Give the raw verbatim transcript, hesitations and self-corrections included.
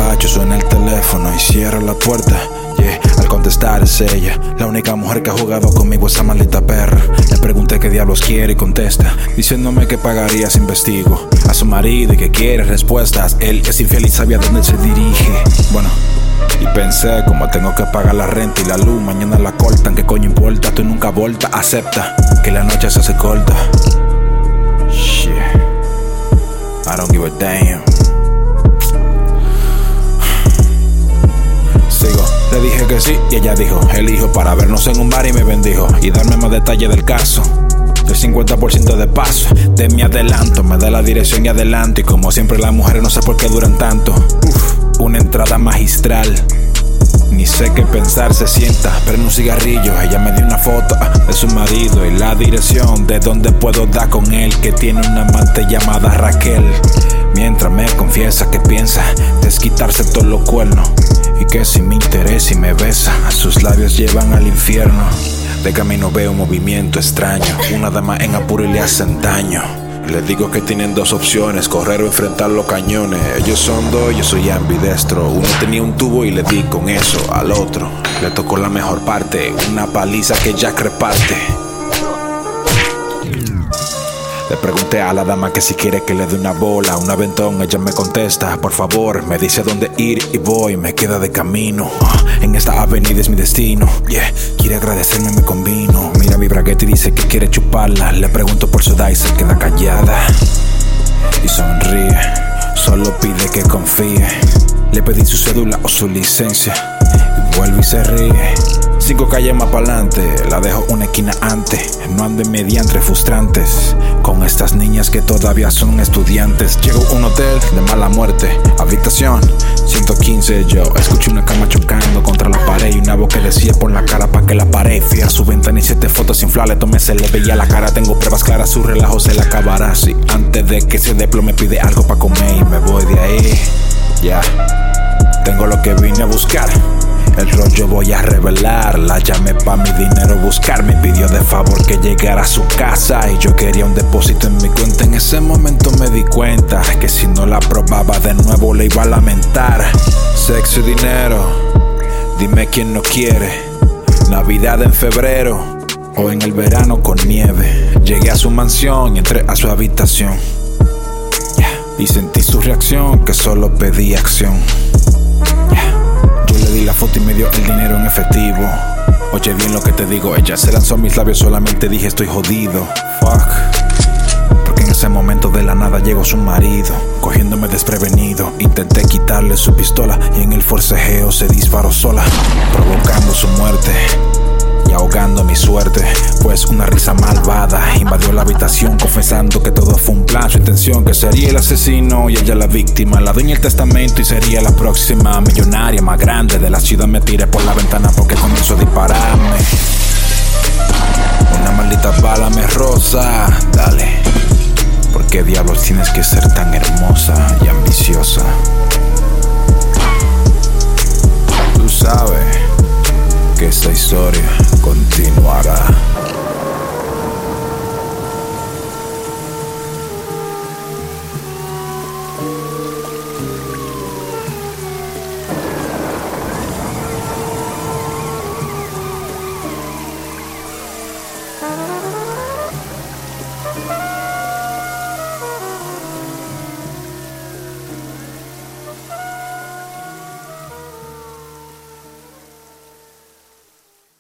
borracho, suena el teléfono y cierro la puerta. Yeah, al contestar es ella, la única mujer que ha jugado conmigo, esa maldita perra. Le pregunté qué diablos quiere y contesta, diciéndome que pagaría si investigo a su marido y que quiere respuestas. Él es infiel y sabe a dónde se dirige. Bueno, y pensé, como tengo que pagar la renta y la luz, mañana la cortan, ¿qué coño importa? Tú nunca volta, acepta que la noche se hace corta. Shit, I don't give a damn. Sigo, le dije que sí y ella dijo, elijo para vernos en un bar y me bendijo y darme más detalles del caso. El cincuenta por ciento de paso de mi adelanto, me da la dirección y adelanto. Y como siempre las mujeres no sé por qué duran tanto. Uf, una entrada magistral, ni sé qué pensar, se sienta, prende un cigarrillo. Ella me dio una foto ah, de su marido y la dirección de donde puedo dar con él, que tiene una amante llamada Raquel. Mientras me confiesa que piensa desquitarse todos los cuernos y que si me interesa y me besa, a sus labios llevan al infierno. De camino veo un movimiento extraño, una dama en apuro y le hacen daño. Le digo que tienen dos opciones, correr o enfrentar los cañones. Ellos son dos, yo soy ambidestro. Uno tenía un tubo y le di con eso al otro. Le tocó la mejor parte, una paliza que Jack reparte. Le pregunté a la dama que si quiere que le dé una bola, un aventón. Ella me contesta, por favor, me dice dónde ir y voy, me queda de camino. uh, En esta avenida es mi destino. Yeah, quiere agradecerme, me convino. Mira mi bragueta y dice que quiere chuparla. Le pregunto por su edad y se queda callada y sonríe, solo pide que confíe. Le pedí su cédula o su licencia y vuelve y se ríe. Cinco calles más pa'lante, la dejo una esquina antes. No ande mediante frustrantes con estas niñas que todavía son estudiantes. Llego a un hotel de mala muerte, habitación ciento quince. Yo escuché una cama chocando contra la pared y una voz que decía por la cara pa' que la pared. Fui a su ventana y siete fotos inflables, tomé, se le veía la cara. Tengo pruebas claras, su relajo se le acabará así. Antes de que se desplome pide algo pa' comer y me voy de ahí. Ya, yeah. Tengo lo que vine a buscar, el rollo voy a revelar. La llamé pa' mi dinero buscar, me pidió de favor que llegara a su casa y yo quería un depósito en mi cuenta. En ese momento me di cuenta que si no la probaba de nuevo le iba a lamentar. Sexo y dinero, dime quién no quiere. Navidad en febrero o en el verano con nieve. Llegué a su mansión y entré a su habitación, yeah, y sentí su reacción, que solo pedí acción. Le di la foto y me dio el dinero en efectivo. Oye bien lo que te digo, ella se lanzó a mis labios, solamente dije estoy jodido. Fuck, porque en ese momento de la nada llegó su marido, cogiéndome desprevenido. Intenté quitarle su pistola y en el forcejeo se disparó sola, provocando su muerte y ahogando mi suerte. Pues una risa malvada invadió la habitación, confesando que todo fue un plan, su intención que sería el asesino y ella la víctima. La dueña del testamento y sería la próxima millonaria más grande de la ciudad. Me tiré por la ventana porque comenzó a dispararme. Una maldita bala me roza. Dale, ¿por qué diablos tienes que ser tan hermosa y ambiciosa? Tú sabes que esta historia continuará.